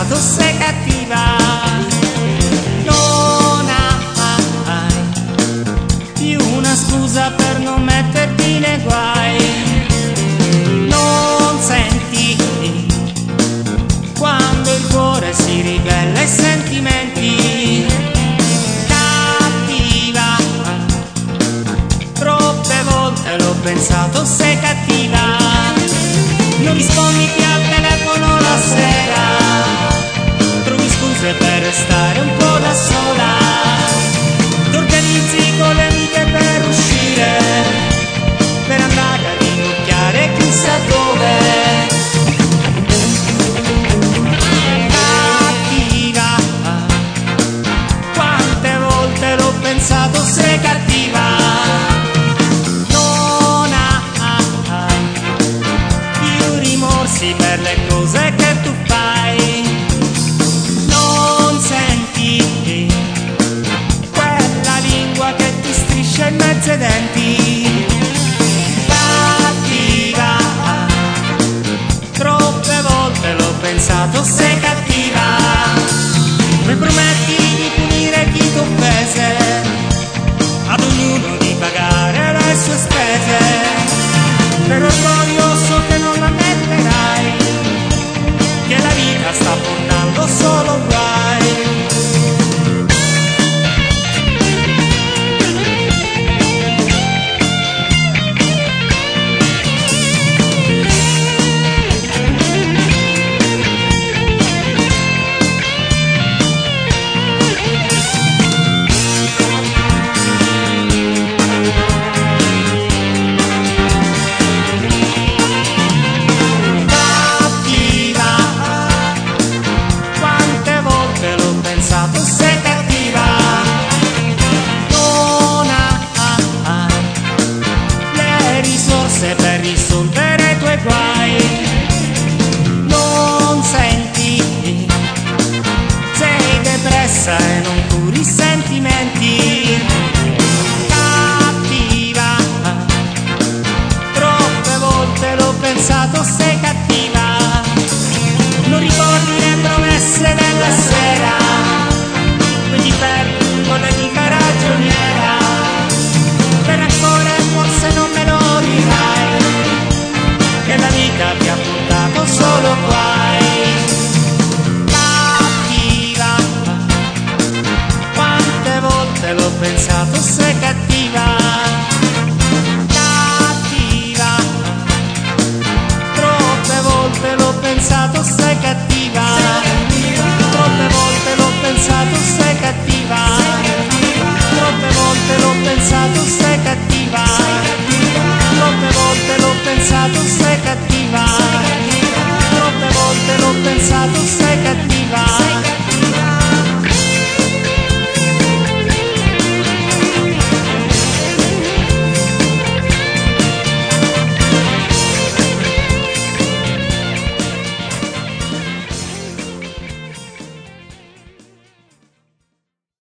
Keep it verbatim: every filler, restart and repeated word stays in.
pensato sei cattiva, non hai più una scusa per non metterti nei guai, non senti quando il cuore si ribella ai sentimenti, cattiva, troppe volte l'ho pensato sei cattiva, non rispondi più al telefono la sera, trovi scuse per restare un po' da sola, ti organizzi con le amiche per uscire, per andare a rinocchiare chissà dove, cattiva, quante volte l'ho pensato sei cattiva, non hai più rimorsi per le cose che tu fai, non senti quella lingua che ti striscia in mezzo ai denti, cattiva, troppe volte l'ho pensato sei cattiva.